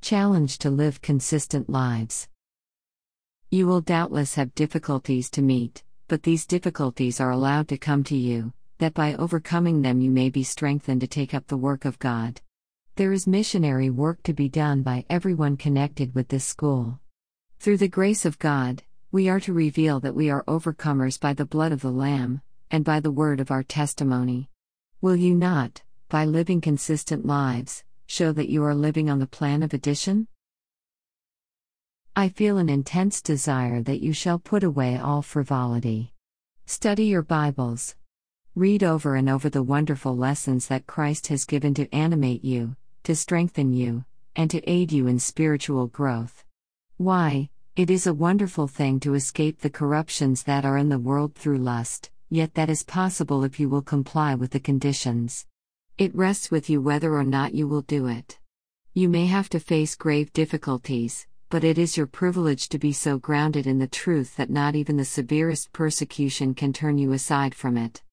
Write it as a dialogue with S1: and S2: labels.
S1: Challenge to live consistent lives. You will doubtless have difficulties to meet, but these difficulties are allowed to come to you, that by overcoming them you may be strengthened to take up the work of God. There is missionary work to be done by everyone connected with this school. Through the grace of God, we are to reveal that we are overcomers by the blood of the Lamb, and by the word of our testimony. Will you not, by living consistent lives, show that you are living on the plan of addition? I feel an intense desire that you shall put away all frivolity. Study your Bibles. Read over and over the wonderful lessons that Christ has given to animate you, to strengthen you, and to aid you in spiritual growth. Why, it is a wonderful thing to escape the corruptions that are in the world through lust, yet that is possible if you will comply with the conditions. It rests with you whether or not you will do it. You may have to face grave difficulties, but it is your privilege to be so grounded in the truth that not even the severest persecution can turn you aside from it.